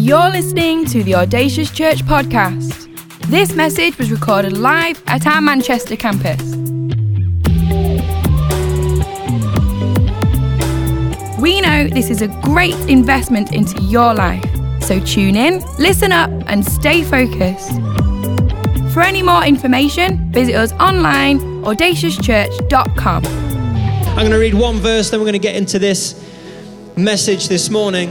You're listening to the Audacious Church podcast. This message was recorded live at our Manchester campus. We know this is a great investment into your life, so tune in, listen up, and stay focused. For any more information, visit us online, audaciouschurch.com. I'm going to read one verse, then we're going to get into this message this morning.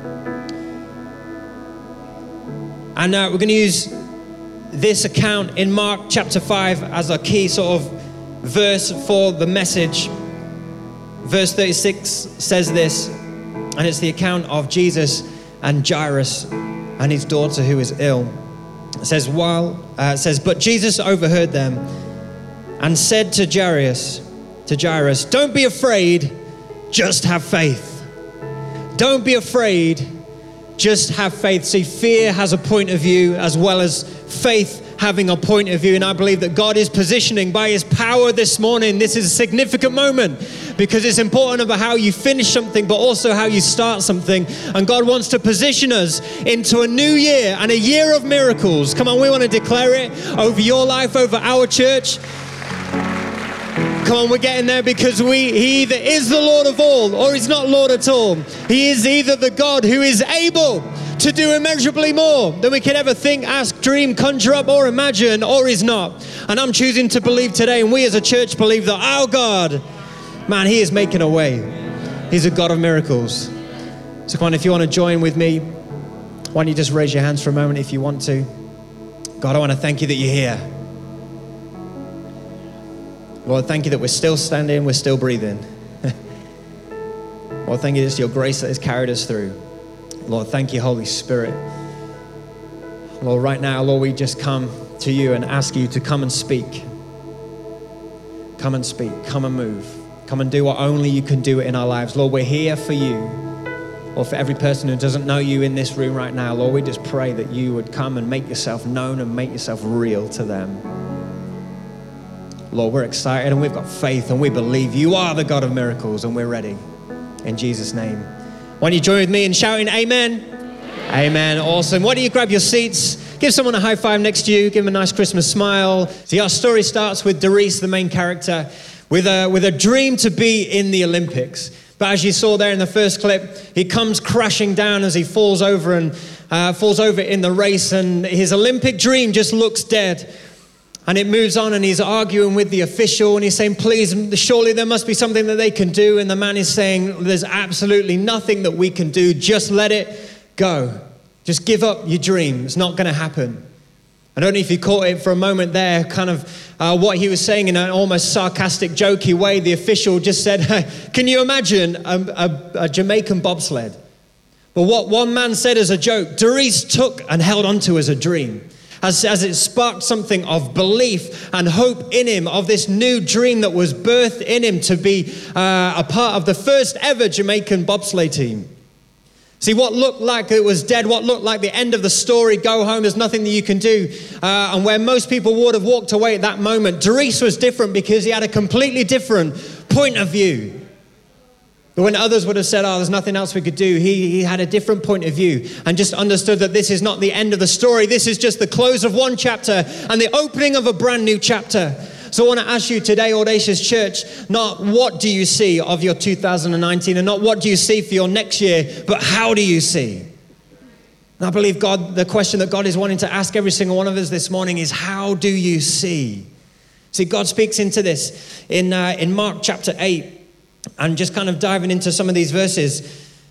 And we're going to use this account in Mark chapter 5 as a key sort of verse for the message. Verse 36 says this, and it's the account of Jesus and Jairus and his daughter who is ill. It says, but Jesus overheard them and said to Jairus, don't be afraid, just have faith. Don't be afraid, just have faith. See, fear has a point of view as well as faith having a point of view. And I believe that God is positioning by his power this morning. This is a significant moment because it's important about how you finish something, but also how you start something. And God wants to position us into a new year and a year of miracles. Come on, we want to declare it over your life, over our church. Come on, we're getting there because he either is the Lord of all or he's not Lord at all. He is either the God who is able to do immeasurably more than we could ever think, ask, dream, conjure up, or imagine, or he's not. And I'm choosing to believe today, and we as a church believe that our God, man, he is making a way. He's a God of miracles. So come on, if you want to join with me, why don't you just raise your hands for a moment if you want to. God, I want to thank you that you're here. Lord, thank you that we're still standing, we're still breathing. Lord, thank you that it's your grace that has carried us through. Lord, thank you, Holy Spirit. Lord, right now, Lord, we just come to you and ask you to come and speak. Come and speak, come and move. Come and do what only you can do in our lives. Lord, we're here for you. Or for every person who doesn't know you in this room right now, Lord, we just pray that you would come and make yourself known and make yourself real to them. Lord, we're excited and we've got faith and we believe you are the God of miracles and we're ready. In Jesus' name. Why don't you join with me in shouting amen? Amen. Awesome. Why don't you grab your seats? Give someone a high five next to you. Give them a nice Christmas smile. See, our story starts with Doris, the main character, with a dream to be in the Olympics. But as you saw there in the first clip, he comes crashing down as he falls over in the race, and his Olympic dream just looks dead. And it moves on, and he's arguing with the official, and he's saying, please, surely there must be something that they can do. And the man is saying, there's absolutely nothing that we can do. Just let it go. Just give up your dream. It's not going to happen. I don't know if you caught it for a moment there, kind of what he was saying in an almost sarcastic, jokey way. The official just said, hey, can you imagine a Jamaican bobsled? But what one man said as a joke, Doris took and held onto as a dream. As it sparked something of belief and hope in him, of this new dream that was birthed in him to be a part of the first ever Jamaican bobsleigh team. See, what looked like it was dead, what looked like the end of the story, go home, there's nothing that you can do, and where most people would have walked away at that moment, Doris was different because he had a completely different point of view. But when others would have said, there's nothing else we could do, he had a different point of view and just understood that this is not the end of the story. This is just the close of one chapter and the opening of a brand new chapter. So I want to ask you today, Audacious Church, not what do you see of your 2019 and not what do you see for your next year, but how do you see? And I believe the question that God is wanting to ask every single one of us this morning is, how do you see? See, God speaks into this in Mark chapter 8. And just kind of diving into some of these verses,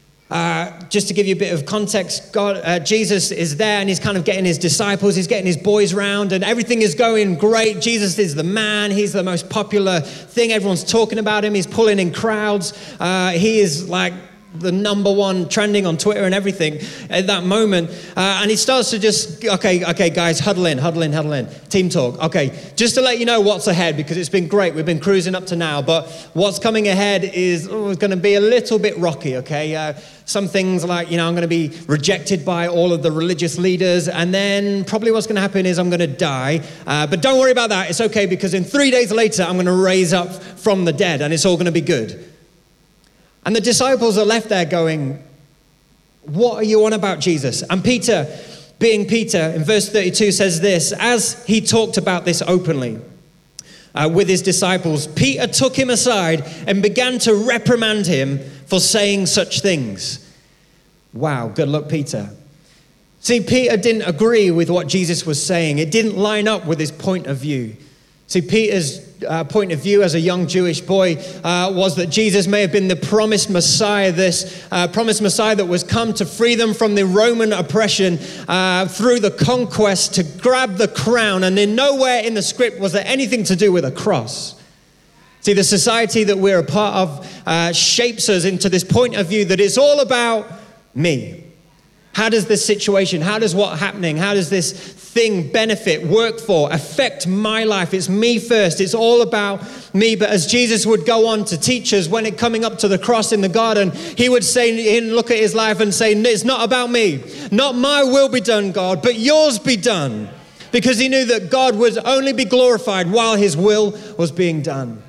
just to give you a bit of context, Jesus is there and he's kind of getting his disciples, he's getting his boys round and everything is going great. Jesus is the man, he's the most popular thing, everyone's talking about him, he's pulling in crowds, he is like the number one trending on Twitter and everything at that moment. And he starts to just, okay, guys, huddle in. Team talk. Okay, just to let you know what's ahead, because it's been great. We've been cruising up to now, but what's coming ahead is going to be a little bit rocky, okay? Some things like, I'm going to be rejected by all of the religious leaders, and then probably what's going to happen is I'm going to die. But don't worry about that. It's okay, because in 3 days later, I'm going to raise up from the dead, and it's all going to be good. And the disciples are left there going, What are you on about, Jesus? And Peter, being Peter, in verse 32 says this, as he talked about this openly with his disciples, Peter took him aside and began to reprimand him for saying such things. Wow, good luck, Peter. See, Peter didn't agree with what Jesus was saying. It didn't line up with his point of view. See, Peter's point of view as a young Jewish boy was that Jesus may have been the promised Messiah, this promised Messiah that was come to free them from the Roman oppression through the conquest, to grab the crown. And in nowhere in the script was there anything to do with a cross. See, the society that we're a part of shapes us into this point of view that it's all about me. How does this situation, how does what's happening, how does this thing benefit, work for, affect my life? It's me first. It's all about me. But as Jesus would go on to teach us when it coming up to the cross in the garden, he would say, and look at his life and say, it's not about me. Not my will be done, God, but yours be done. Because he knew that God would only be glorified while his will was being done.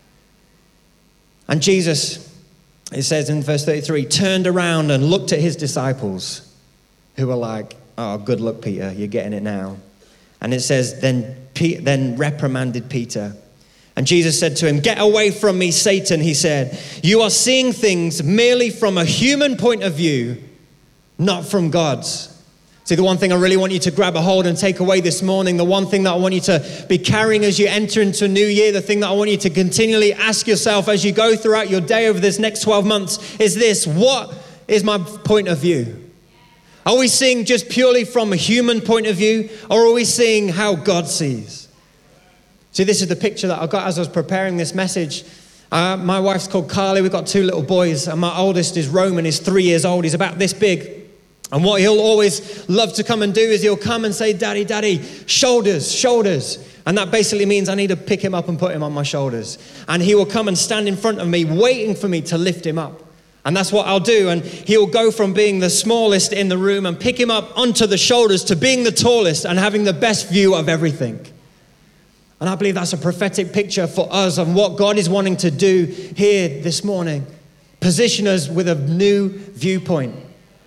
And Jesus, it says in verse 33, turned around and looked at his disciples, who were like, oh, good luck, Peter, you're getting it now. And it says, then reprimanded Peter. And Jesus said to him, get away from me, Satan, he said. You are seeing things merely from a human point of view, not from God's. See, the one thing I really want you to grab a hold and take away this morning, the one thing that I want you to be carrying as you enter into a new year, the thing that I want you to continually ask yourself as you go throughout your day over this next 12 months is this: what is my point of view? Are we seeing just purely from a human point of view, or are we seeing how God sees? See, this is the picture that I got as I was preparing this message. My wife's called Carly. We've got 2 little boys, and my oldest is Roman. He's 3 years old. He's about this big. And what he'll always love to come and do is he'll come and say, Daddy, Daddy, shoulders, shoulders. And that basically means I need to pick him up and put him on my shoulders. And he will come and stand in front of me, waiting for me to lift him up. And that's what I'll do. And he'll go from being the smallest in the room and pick him up onto the shoulders to being the tallest and having the best view of everything. And I believe that's a prophetic picture for us and what God is wanting to do here this morning. Position us with a new viewpoint.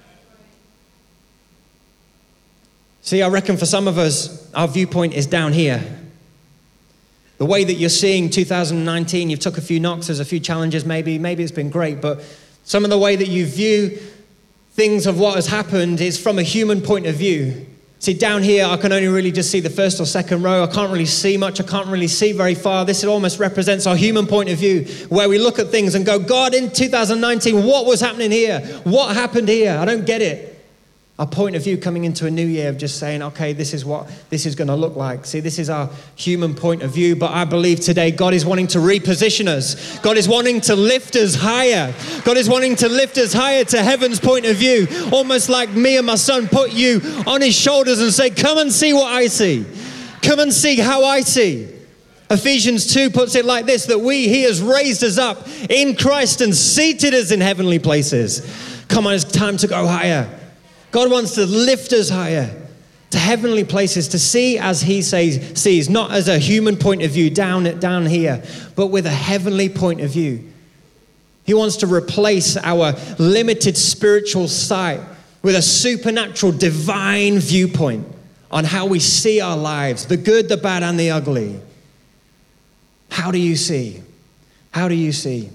See, I reckon for some of us, our viewpoint is down here. The way that you're seeing 2019, you've took a few knocks, there's a few challenges maybe it's been great, but some of the way that you view things of what has happened is from a human point of view. See, down here, I can only really just see the first or second row. I can't really see much. I can't really see very far. This almost represents our human point of view, where we look at things and go, God, in 2019, what was happening here? What happened here? I don't get it. Our point of view coming into a new year of just saying, okay, this is what this is going to look like. See, this is our human point of view, but I believe today God is wanting to reposition us. God is wanting to lift us higher. God is wanting to lift us higher to heaven's point of view, almost like me and my son put you on his shoulders and say, come and see what I see. Come and see how I see. Ephesians 2 puts it like this, that he has raised us up in Christ and seated us in heavenly places. Come on, it's time to go higher. God wants to lift us higher to heavenly places, to see as he sees, not as a human point of view down here, but with a heavenly point of view. He wants to replace our limited spiritual sight with a supernatural divine viewpoint on how we see our lives, the good, the bad, and the ugly. How do you see? How do you see?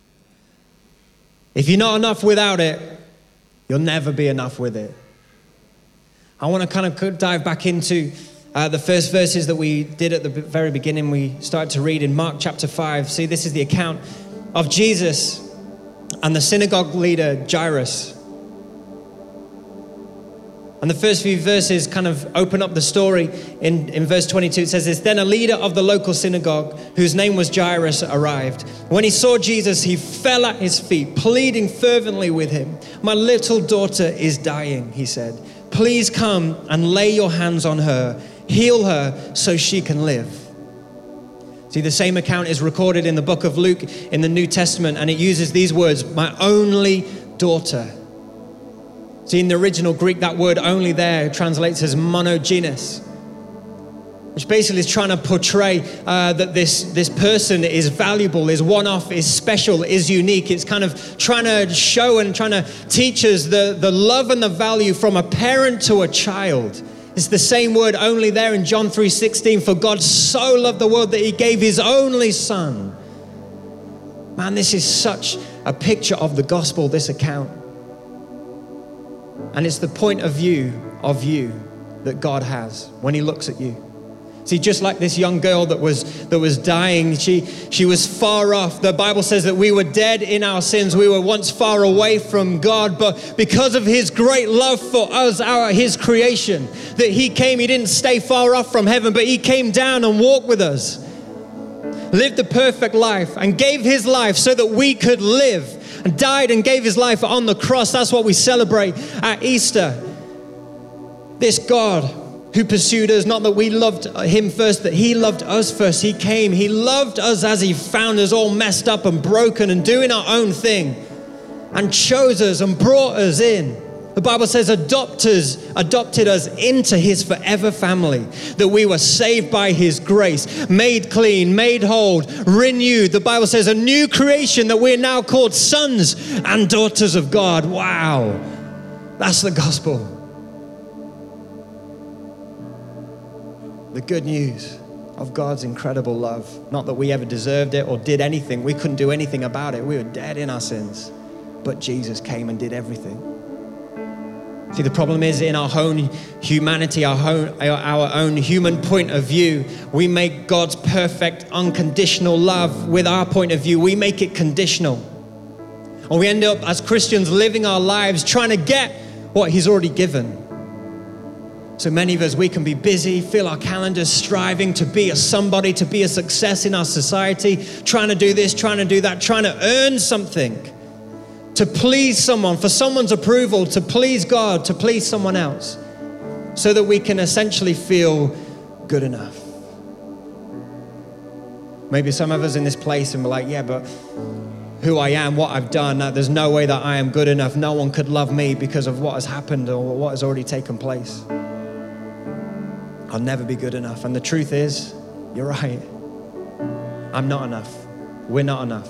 If you're not enough without it, you'll never be enough with it. I want to kind of dive back into the first verses that we did at the very beginning. We started to read in Mark chapter 5. See, this is the account of Jesus and the synagogue leader, Jairus. And the first few verses kind of open up the story. In verse 22, it says this: Then a leader of the local synagogue, whose name was Jairus, arrived. When he saw Jesus, he fell at his feet, pleading fervently with him. My little daughter is dying, he said. Please come and lay your hands on her, heal her so she can live. See, the same account is recorded in the book of Luke in the New Testament, and it uses these words, my only daughter. See, in the original Greek, that word only there translates as monogenes, which basically is trying to portray that this person is valuable, is one-off, is special, is unique. It's kind of trying to show and trying to teach us the love and the value from a parent to a child. It's the same word only there in John 3:16. For God so loved the world that he gave his only son. Man, this is such a picture of the gospel, this account. And it's the point of view of you that God has when he looks at you. See, just like this young girl that was dying, she was far off. The Bible says that we were dead in our sins. We were once far away from God, but because of his great love for us, his creation, that he came, he didn't stay far off from heaven, but he came down and walked with us, lived a perfect life and gave his life so that we could live, and died and gave his life on the cross. That's what we celebrate at Easter. This God who pursued us, not that we loved him first, that he loved us first. He came, he loved us as he found us all messed up and broken and doing our own thing, and chose us and brought us in. The Bible says adopted us into his forever family, that we were saved by his grace, made clean, made whole, renewed. The Bible says a new creation, that we're now called sons and daughters of God. Wow, that's the gospel. The good news of God's incredible love. Not that we ever deserved it or did anything. We couldn't do anything about it. We were dead in our sins. But Jesus came and did everything. See, the problem is in our own humanity, our own human point of view, we make God's perfect, unconditional love with our point of view. We make it conditional. And we end up as Christians living our lives trying to get what he's already given. So many of us, we can be busy, fill our calendars, striving to be a somebody, to be a success in our society, trying to do this, trying to do that, trying to earn something, to please someone, for someone's approval, to please God, to please someone else, so that we can essentially feel good enough. Maybe some of us in this place and we're like, yeah, but who I am, what I've done, there's no way that I am good enough. No one could love me because of what has happened or what has already taken place. I'll never be good enough. And the truth is, you're right. I'm not enough. We're not enough.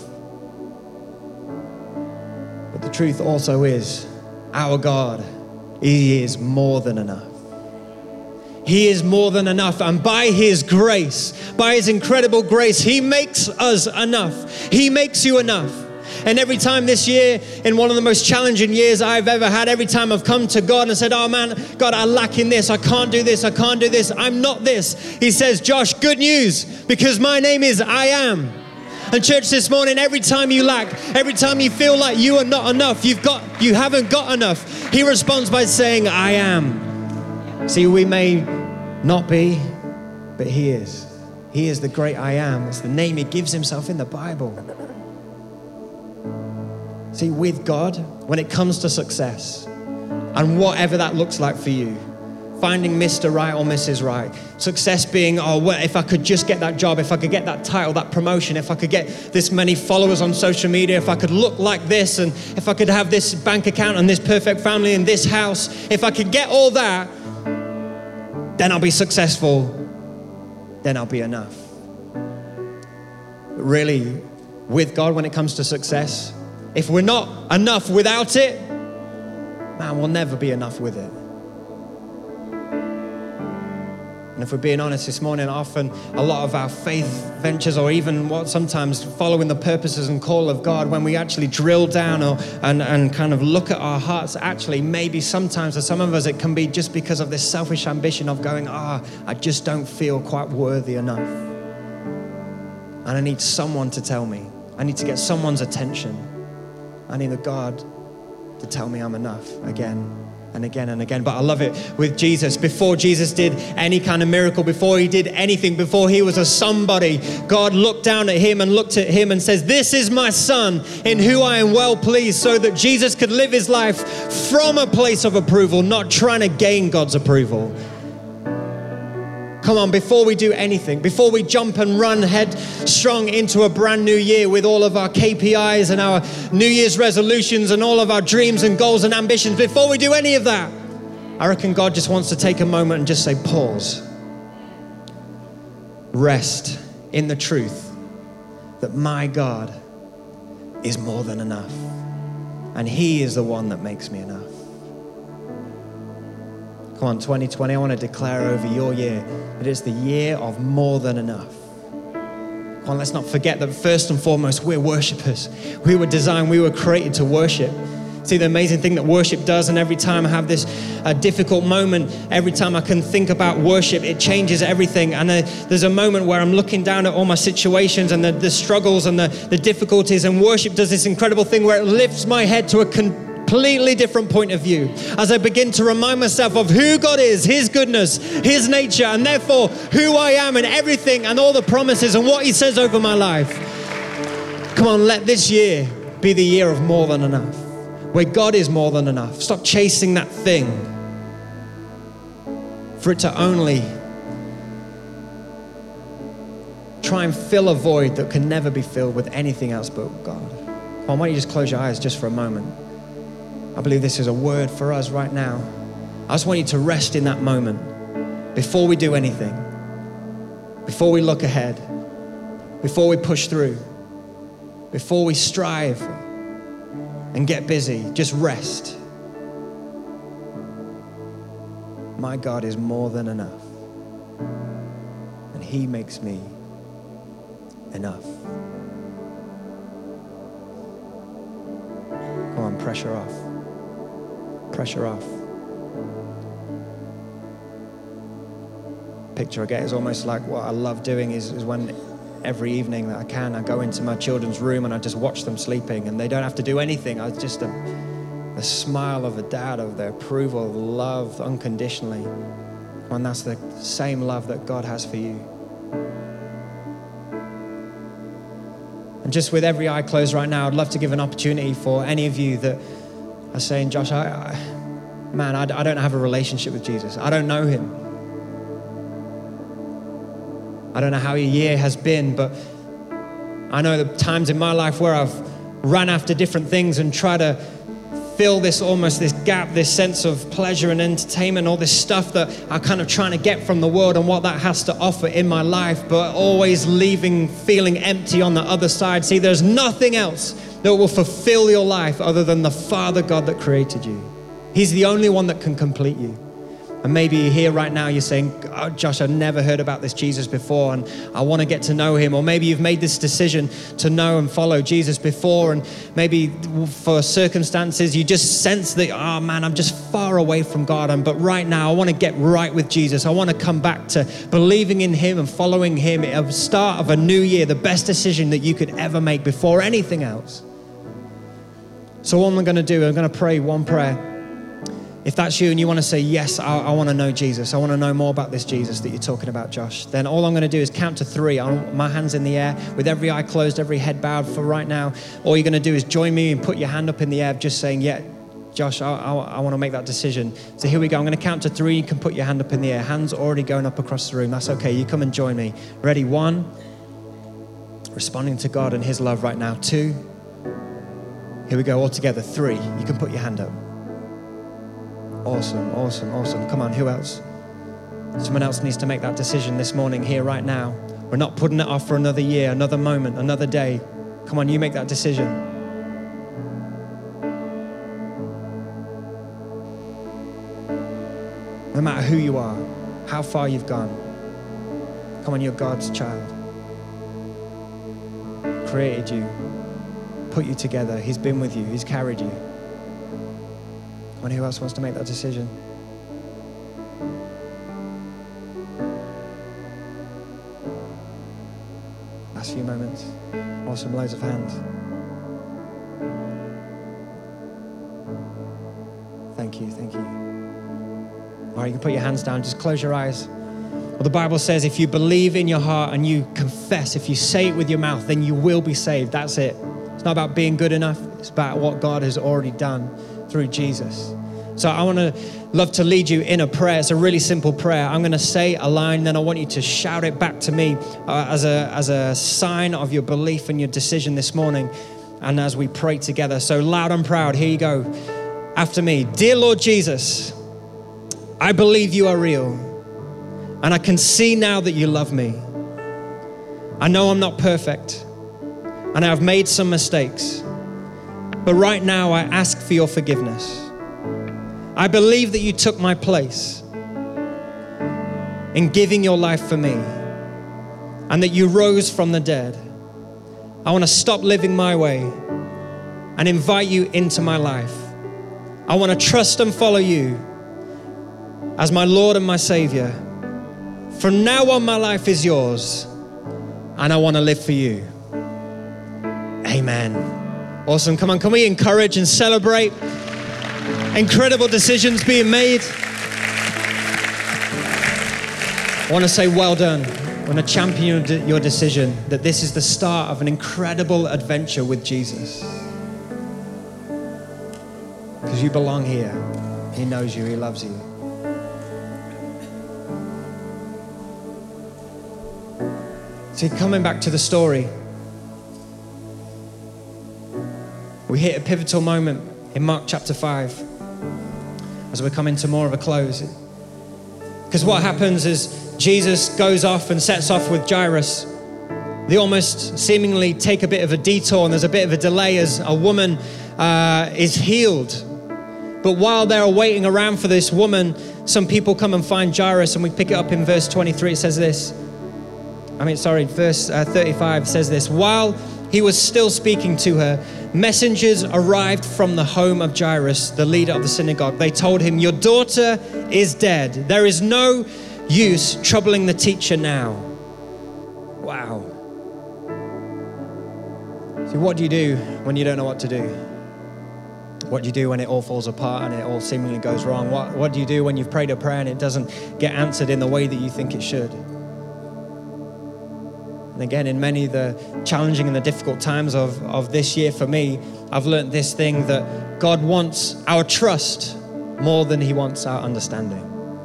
But the truth also is, our God, he is more than enough. He is more than enough. And by his grace, by his incredible grace, he makes us enough. He makes you enough. And every time this year, in one of the most challenging years I've ever had, every time I've come to God and said, oh man, God, I lack in this. I can't do this. I can't do this. I'm not this. He says, Josh, good news, because my name is I am. And church, this morning, every time you lack, every time you feel like you are not enough, you haven't got enough, he responds by saying, I am. See, we may not be, but he is. He is the great I am. It's the name he gives himself in the Bible. See, with God, when it comes to success, and whatever that looks like for you, finding Mr. Right or Mrs. Right, success being, oh, well, if I could just get that job, if I could get that title, that promotion, if I could get this many followers on social media, if I could look like this, and if I could have this bank account and this perfect family and this house, if I could get all that, then I'll be successful, then I'll be enough. But really, with God, when it comes to success, if we're not enough without it, man, we'll never be enough with it. And if we're being honest this morning, often a lot of our faith ventures, or even what sometimes following the purposes and call of God, when we actually drill down and kind of look at our hearts, actually maybe sometimes for some of us it can be just because of this selfish ambition of going, I just don't feel quite worthy enough. And I need someone to tell me. I need to get someone's attention. I need a God to tell me I'm enough again and again and again. But I love it with Jesus. Before Jesus did any kind of miracle, before he did anything, before he was a somebody, God looked down at him and looked at him and says, this is my son in who I am well pleased, so that Jesus could live his life from a place of approval, not trying to gain God's approval. Come on, before we do anything, before we jump and run headstrong into a brand new year with all of our KPIs and our New Year's resolutions and all of our dreams and goals and ambitions, before we do any of that, I reckon God just wants to take a moment and just say, pause. rest in the truth that my God is more than enough. And he is the one that makes me enough. Come on, 2020, I want to declare over your year that it's the year of more than enough. Come on, let's not forget that first and foremost, we're worshipers. We were designed, we were created to worship. See, the amazing thing that worship does, and every time I have this difficult moment, every time I can think about worship, it changes everything. And there's a moment where I'm looking down at all my situations and the struggles and the difficulties, and worship does this incredible thing where it lifts my head to a completely different point of view as I begin to remind myself of who God is, his goodness, his nature, and therefore who I am and everything and all the promises and what he says over my life. Come on, let this year be the year of more than enough, where God is more than enough. Stop chasing that thing for it to only try and fill a void that can never be filled with anything else but God. Come on, why don't you just close your eyes just for a moment? I believe this is a word for us right now. I just want you to rest in that moment before we do anything, before we look ahead, before we push through, before we strive and get busy. Just rest. My God is more than enough, and he makes me enough. Come on, pressure off. Pressure off. Picture I get is almost like what I love doing is when every evening that I can, I go into my children's room and I just watch them sleeping, and they don't have to do anything. I just the smile of a dad, of their approval, the love unconditionally. And that's the same love that God has for you. And just with every eye closed right now, I'd love to give an opportunity for any of you that are saying, Josh, I don't have a relationship with Jesus. I don't know him. I don't know how your year has been, but I know the times in my life where I've run after different things and try to fill this gap, this sense of pleasure and entertainment, all this stuff that I'm kind of trying to get from the world and what that has to offer in my life, but always feeling empty on the other side. See, there's nothing else that will fulfill your life other than the Father God that created you. He's the only one that can complete you. And maybe you're here right now, you're saying, oh, Josh, I've never heard about this Jesus before and I want to get to know him. Or maybe you've made this decision to know and follow Jesus before, and maybe for circumstances you just sense that, oh man, I'm just far away from God. But right now I want to get right with Jesus. I want to come back to believing in him and following him at the start of a new year, the best decision that you could ever make before anything else. So what I'm going to do, I'm going to pray one prayer. If that's you and you want to say, yes, I want to know Jesus. I want to know more about this Jesus that you're talking about, Josh. Then all I'm going to do is count to 3. I want my hands in the air with every eye closed, every head bowed for right now. All you're going to do is join me and put your hand up in the air, just saying, yeah, Josh, I want to make that decision. So here we go. I'm going to count to 3. You can put your hand up in the air. Hands already going up across the room. That's okay. You come and join me. Ready? 1. Responding to God and his love right now. 2. Here we go. All together. 3. You can put your hand up. Awesome, awesome, awesome. Come on, who else? Someone else needs to make that decision this morning, here, right now. We're not putting it off for another year, another moment, another day. Come on, you make that decision. No matter who you are, how far you've gone. Come on, you're God's child. Created you, put you together. He's been with you, he's carried you. And who else wants to make that decision? Last few moments. Awesome, loads of hands. Thank you, thank you. All right, you can put your hands down, just close your eyes. Well, the Bible says if you believe in your heart and you confess, if you say it with your mouth, then you will be saved. That's it. It's not about being good enough. It's about what God has already done through Jesus. So I want to love to lead you in a prayer. It's a really simple prayer. I'm going to say a line, then I want you to shout it back to me as a sign of your belief and your decision this morning. And as we pray together, so loud and proud, here you go. After me. Dear Lord Jesus, I believe you are real. And I can see now that you love me. I know I'm not perfect, and I've made some mistakes. But right now, I ask for your forgiveness. I believe that you took my place in giving your life for me, and that you rose from the dead. I want to stop living my way and invite you into my life. I want to trust and follow you as my Lord and my Savior. From now on, my life is yours, and I want to live for you. Amen. Awesome. Come on, can we encourage and celebrate incredible decisions being made? I want to say well done. I want to champion your decision that this is the start of an incredible adventure with Jesus. Because you belong here. He knows you. He loves you. See, coming back to the story, we hit a pivotal moment in Mark chapter 5 as we're coming to more of a close. Because what happens is Jesus goes off and sets off with Jairus. They almost seemingly take a bit of a detour, and there's a bit of a delay as a woman is healed. But while they're waiting around for this woman, some people come and find Jairus, and we pick it up in verse 23. It says this. Verse 35 says this. While he was still speaking to her, messengers arrived from the home of Jairus, the leader of the synagogue. They told him, "Your daughter is dead. There is no use troubling the teacher now." Wow. See, what do you do when you don't know what to do? What do you do when it all falls apart and it all seemingly goes wrong? What do you do when you've prayed a prayer and it doesn't get answered in the way that you think it should? And again, in many of the challenging and the difficult times of this year for me, I've learned this thing that God wants our trust more than he wants our understanding.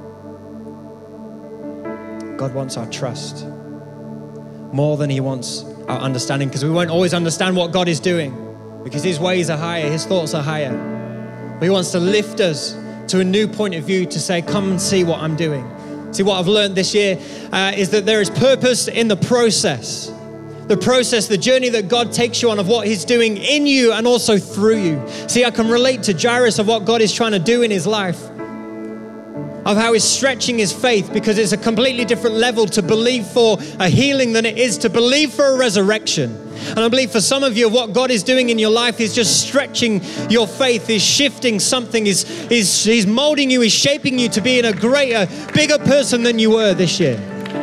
God wants our trust more than he wants our understanding, because we won't always understand what God is doing, because his ways are higher, his thoughts are higher. But he wants to lift us to a new point of view to say, come and see what I'm doing. See, what I've learned this year is that there is purpose in the process. The process, the journey that God takes you on of what he's doing in you and also through you. See, I can relate to Jairus of what God is trying to do in his life, of how he's stretching his faith, because it's a completely different level to believe for a healing than it is to believe for a resurrection. And I believe for some of you, what God is doing in your life is just stretching your faith, is shifting something, he's molding you, he's shaping you to be in a greater, bigger person than you were this year.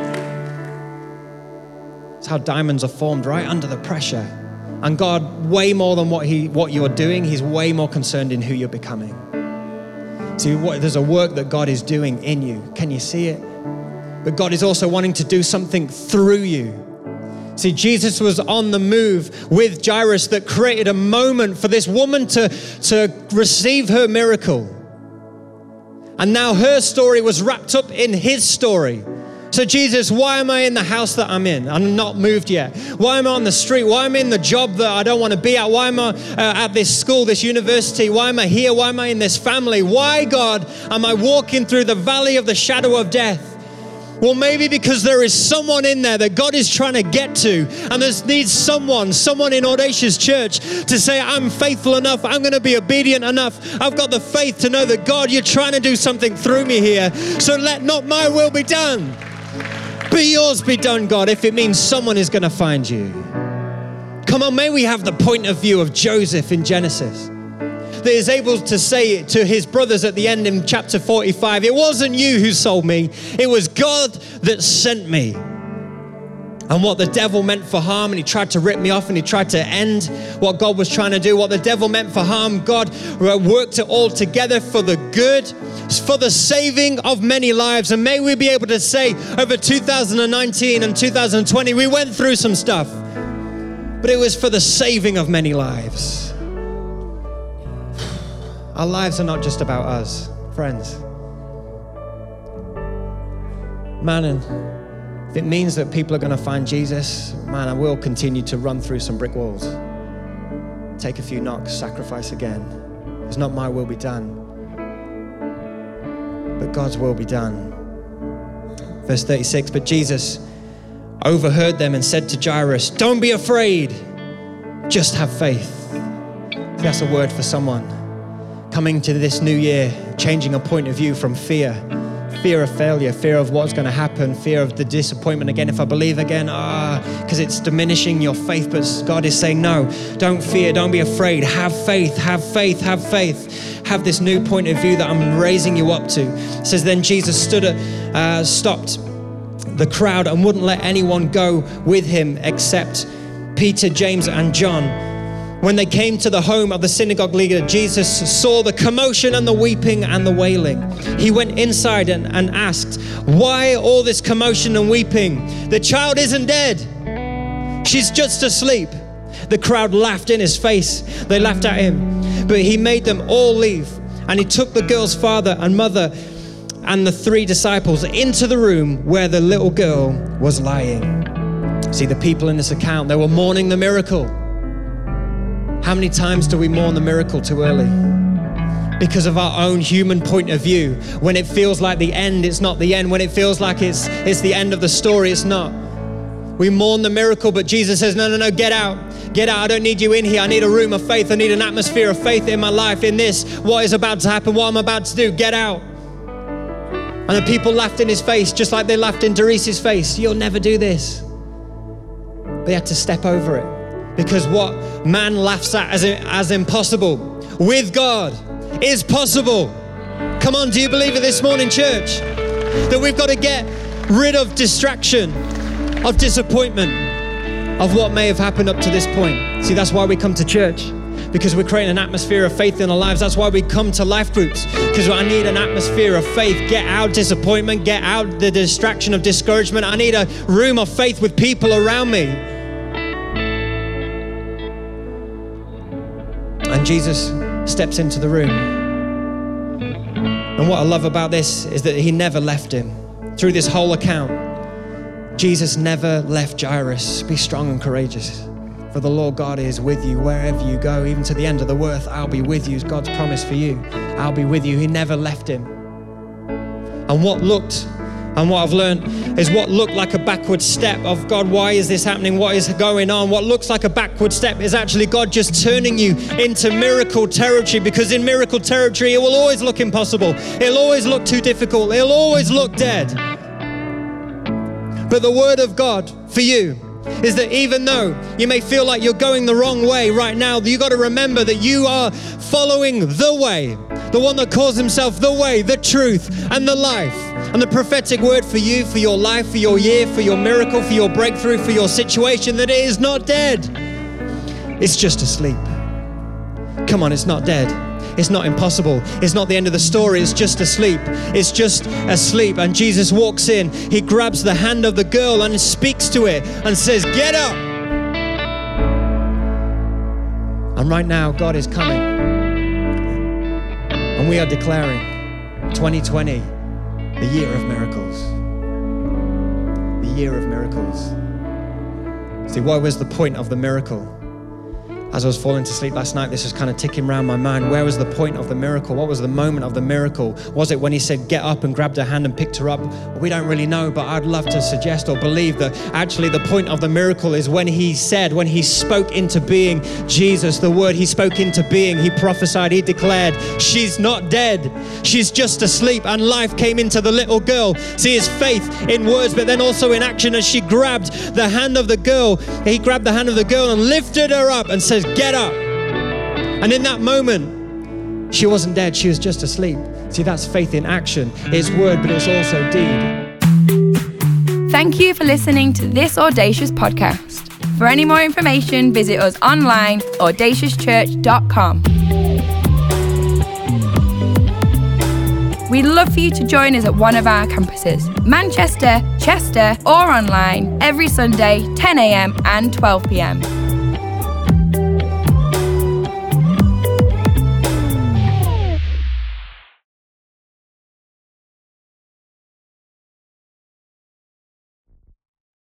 It's how diamonds are formed, right under the pressure. And God, way more than what you're doing, he's way more concerned in who you're becoming. See, there's a work that God is doing in you. Can you see it? But God is also wanting to do something through you. See, Jesus was on the move with Jairus that created a moment for this woman to receive her miracle. And now her story was wrapped up in his story. So Jesus, why am I in the house that I'm in? I'm not moved yet. Why am I on the street? Why am I in the job that I don't want to be at? Why am I at this school, this university? Why am I here? Why am I in this family? Why, God, am I walking through the valley of the shadow of death? Well, maybe because there is someone in there that God is trying to get to, and there needs someone in Audacious Church to say, I'm faithful enough, I'm going to be obedient enough, I've got the faith to know that God, you're trying to do something through me here, so let not my will be done, but yours be done, God, if it means someone is going to find you. Come on, may we have the point of view of Joseph in Genesis, that is able to say it to his brothers at the end in chapter 45. It wasn't you who sold me. It was God that sent me. And what the devil meant for harm, and he tried to rip me off and he tried to end what God was trying to do. What the devil meant for harm, God worked it all together for the good, for the saving of many lives. And may we be able to say over 2019 and 2020, we went through some stuff, but it was for the saving of many lives. Our lives are not just about us, friends. Man, and if it means that people are going to find Jesus, man, I will continue to run through some brick walls. Take a few knocks, sacrifice again. It's not my will be done, but God's will be done. Verse 36, but Jesus overheard them and said to Jairus, "Don't be afraid, just have faith." That's a word for someone coming to this new year, changing a point of view from fear of failure, fear of what's going to happen, fear of the disappointment again. If I believe again, because it's diminishing your faith. But God is saying, no, don't fear, don't be afraid. Have faith, have faith, have faith. Have this new point of view that I'm raising you up to. It says, then Jesus stopped the crowd and wouldn't let anyone go with him except Peter, James, and John. When they came to the home of the synagogue leader, Jesus saw the commotion and the weeping and the wailing. He went inside and asked, "Why all this commotion and weeping? The child isn't dead. She's just asleep." The crowd laughed in his face. They laughed at him, but he made them all leave. And he took the girl's father and mother and the 3 disciples into the room where the little girl was lying. See, the people in this account, they were mourning the miracle. How many times do we mourn the miracle too early? Because of our own human point of view. When it feels like the end, it's not the end. When it feels like it's the end of the story, it's not. We mourn the miracle, but Jesus says, no, get out. Get out, I don't need you in here. I need a room of faith. I need an atmosphere of faith in my life, in this, what is about to happen, what I'm about to do. Get out. And the people laughed in his face, just like they laughed in Doris's face. You'll never do this. They had to step over it. Because what man laughs at as impossible, with God is possible. Come on, do you believe it this morning, church? That we've got to get rid of distraction, of disappointment, of what may have happened up to this point. See, that's why we come to church, because we're creating an atmosphere of faith in our lives. That's why we come to life groups, because I need an atmosphere of faith. Get out disappointment, get out the distraction of discouragement. I need a room of faith with people around me. And Jesus steps into the room. And what I love about this is that he never left him. Through this whole account, Jesus never left Jairus. Be strong and courageous, for the Lord God is with you wherever you go, even to the end of the earth. I'll be with you, is God's promise for you. I'll be with you. He never left him. And what I've learned is what looked like a backward step of God, why is this happening? What is going on? What looks like a backward step is actually God just turning you into miracle territory, because in miracle territory, it will always look impossible. It'll always look too difficult. It'll always look dead. But the word of God for you is that even though you may feel like you're going the wrong way right now, you got to remember that you are following the way, the one that calls himself the way, the truth, and the life. And the prophetic word for you, for your life, for your year, for your miracle, for your breakthrough, for your situation, that it is not dead. It's just asleep. Come on, it's not dead. It's not impossible. It's not the end of the story. It's just asleep. It's just asleep. And Jesus walks in. He grabs the hand of the girl and speaks to it and says, "Get up." And right now, God is coming. And we are declaring 2020, the year of miracles. The year of miracles. See, what was the point of the miracle? As I was falling to sleep last night, this was kind of ticking around my mind. Where was the point of the miracle? What was the moment of the miracle? Was it when he said, "Get up," and grabbed her hand and picked her up? We don't really know, but I'd love to suggest or believe that actually the point of the miracle is when he spoke into being Jesus, the word he spoke into being, he prophesied, he declared, "She's not dead. She's just asleep." And life came into the little girl. See, his faith in words, but then also in action. As she grabbed the hand of the girl, he grabbed the hand of the girl and lifted her up and said, "Get up." And in that moment, she wasn't dead, she was just asleep. See, that's faith in action. It's word, but it's also deed. Thank you for listening to this Audacious podcast. For any more information, visit us online, audaciouschurch.com. We'd love for you to join us at one of our campuses, Manchester, Chester, or online, every Sunday, 10 a.m. and 12 p.m.